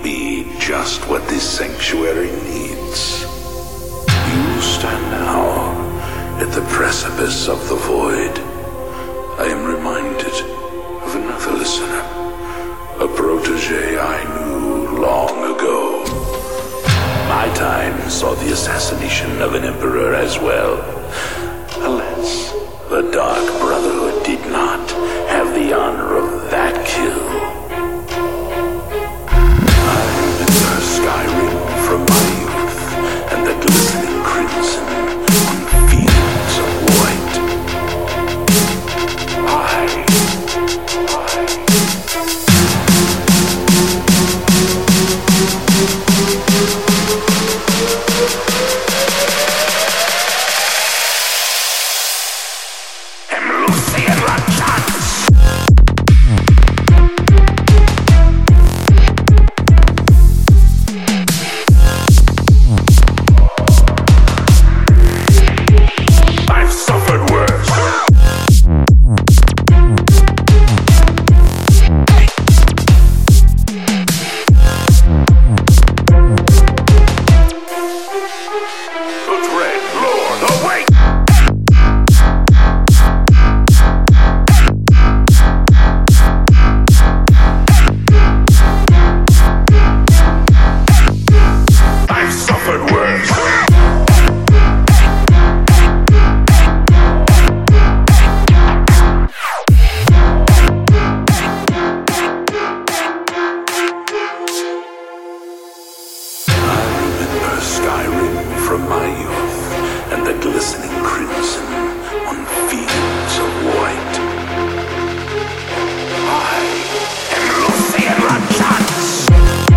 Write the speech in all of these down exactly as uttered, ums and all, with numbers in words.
be just what this sanctuary needs. You stand now at the precipice of the void. I am reminded of another listener, a protege I knew long ago. My time saw the assassination of an emperor as well. Alas, the Dark Brotherhood did not have the honor of that kill. I remember Skyrim from my youth and the glistening crimson on fields of white. I, from my youth and the glistening crimson on fields of white. I am Lucian Rachans.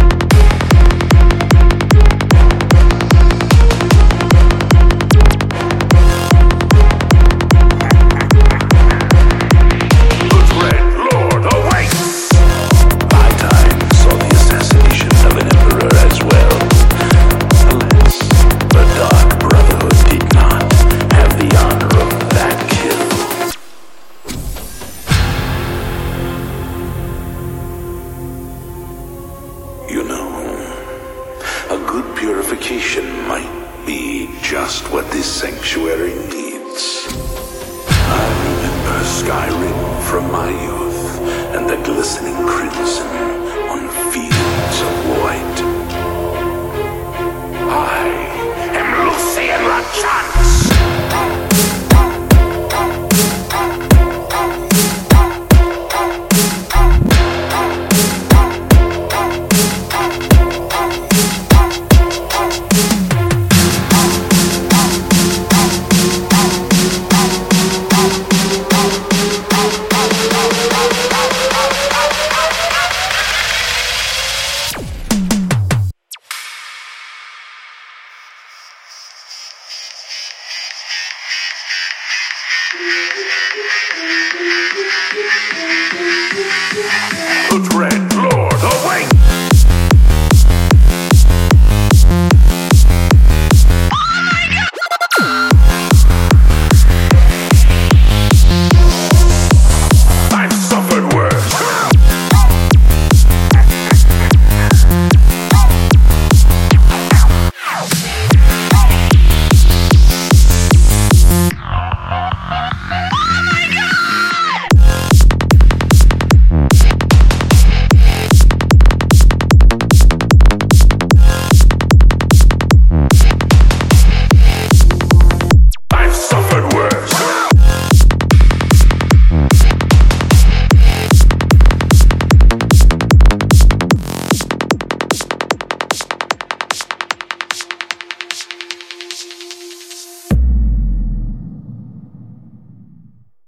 The Dread Lord awaits. My time saw the assassination of an emperor as well. The Dark Brotherhood did not have the honor of that kill. You know, a good purification might be just what this sanctuary needs. I remember Skyrim from my youth and the glistening crimson